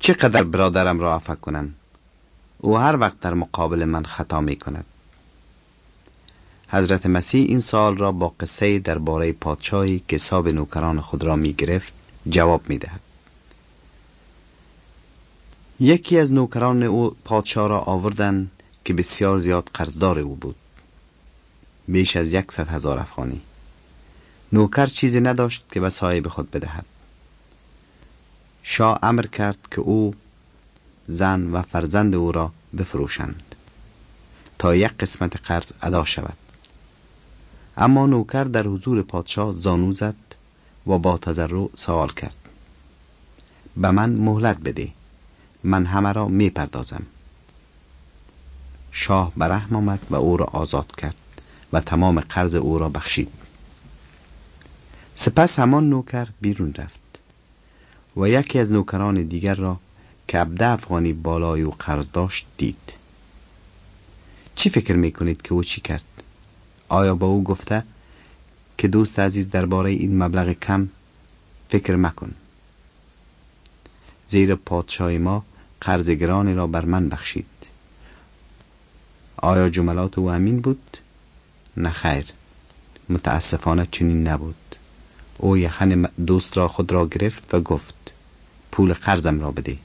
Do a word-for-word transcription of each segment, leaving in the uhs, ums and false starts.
چقدر برادرم را عفو کنم؟ او هر وقت در مقابل من خطا می کند. حضرت مسیح این سوال را با قصه درباره پادشاهی که حساب نوکران خود را می گرفت جواب می دهد. یکی از نوکران او پادشاه را آوردند که بسیار زیاد قرضدار او بود، بیش از یکصد هزار افغانی. نوکر چیزی نداشت که به صاحب خود بدهد. شاه امر کرد که او زن و فرزند او را بفروشند تا یک قسمت قرض ادا شود. اما نوکر در حضور پادشاه زانو زد و با تضرع سوال کرد: به من مهلت بده، من همه را می پردازم. شاه برحم آمد و او را آزاد کرد و تمام قرض او را بخشید. سپس همان نوکر بیرون رفت و یکی از نوکران دیگر را که هفده افغانی بالای او قرض داشت دید. چی فکر میکنید که او چی کرد؟ آیا با او گفته که دوست عزیز درباره این مبلغ کم فکر مکن، زیرا پادشاه ما قرض گرانی را بر من بخشید؟ آیا جملات او همین بود؟ نه خیر، متاسفانه چنین نبود. او یخن دوست را خود را گرفت و گفت: پول قرضم را بده.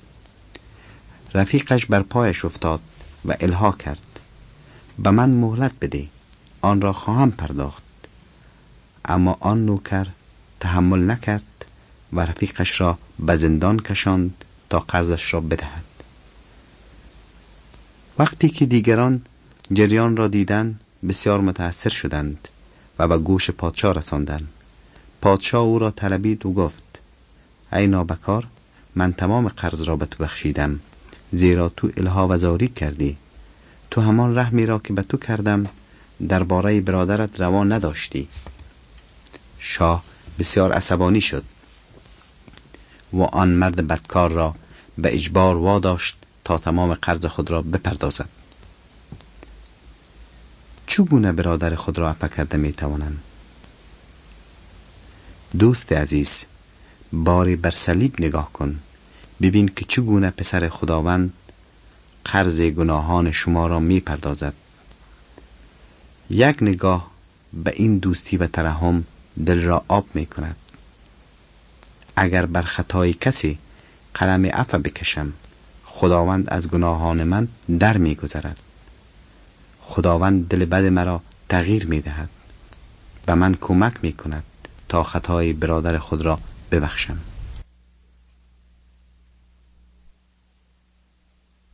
رفیقش بر پایش افتاد و الها کرد: به من مهلت بده، آن را خواهم پرداخت. اما آن نوکر تحمل نکرد و رفیقش را به زندان کشاند تا قرضش را بدهد. وقتی که دیگران جریان را دیدند بسیار متأثر شدند و به گوش پادشاه رساندند. پادشاه او را طلبید و گفت: ای نابکار، من تمام قرض را به تو بخشیدم، زیرا تو الها و زاری کردی. تو همان رحمی را که به تو کردم درباره برادرت روا نداشتی. شاه بسیار عصبانی شد و آن مرد بدکار را به اجبار واداشت تا تمام قرض خود را بپردازد. چگونه برادر خود را عفو کرده می توانم؟ دوست عزیز، باری بر صلیب نگاه کن، ببین که چگونه پسر خداوند قرض گناهان شما را می پردازد. یک نگاه به این دوستی و ترحم دل را آب می کند. اگر بر خطای کسی قلم عفو بکشم، خداوند از گناهان من در می گذرد. خداوند دل بد مرا تغییر می دهد، به من کمک می کند تا خطای برادر خود را ببخشم.